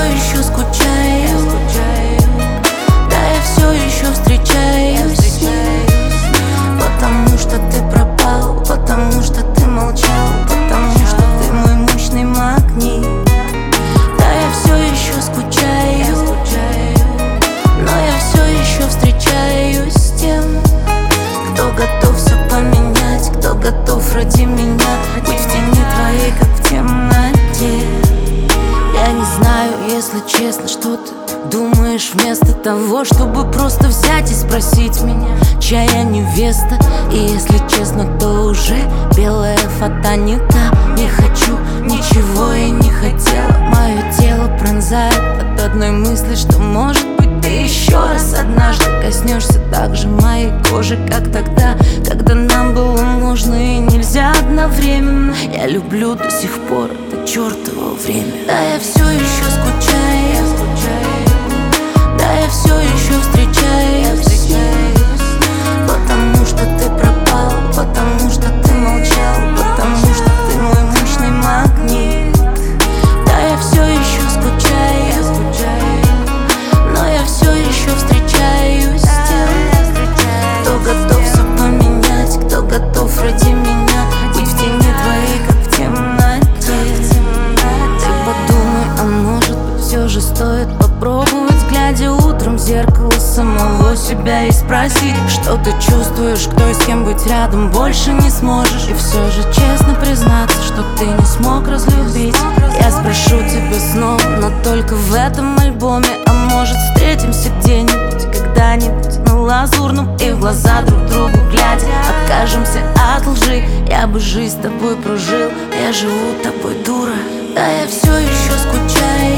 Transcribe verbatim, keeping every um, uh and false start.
еще скучаю, да я все еще встречаюсь, потому что ты пропал, потому что ты молчал, потому что ты мой мощный магнит. Да я все еще скучаю, но я все еще встречаюсь с тем, кто готов все поменять, кто готов ради меня быть в тени твоей, как в темноте. Я не знаю, если честно, что ты думаешь вместо того, чтобы просто взять и спросить меня, чья я невеста. И если честно, то уже белая фата не та. Не хочу ничего и не хотела. Мое тело пронзает от одной мысли, что может быть ты еще раз однажды коснешься так же моей кожи, как тогда, когда нам было можно и нельзя одновременно. Я люблю до сих пор это чертово время. Да я все еще скучаю, да я все еще встречаюсь, потому что ты пропал, потому что ты молчал, потому что ты мой мощный магнит. Да я все еще скучаю, но я все еще встречаюсь с тем, кто готов все поменять, кто готов ради меня быть в тени твоей, как в темноте. Ты подумай, а может быть все же стоит попробовать, глядя утром в зеркало самого себя, и спросить, что ты чувствуешь, кто и с кем быть рядом больше не сможешь. И все же честно признаться, что ты не смог разлюбить. Я спрошу тебя снова, но только в этом альбоме. А может встретимся где-нибудь, когда-нибудь на Лазурном, и в глаза друг другу глядя откажемся от лжи. Я бы жизнь с тобой прожил, я живу тобой, дура. Да я все еще скучаю,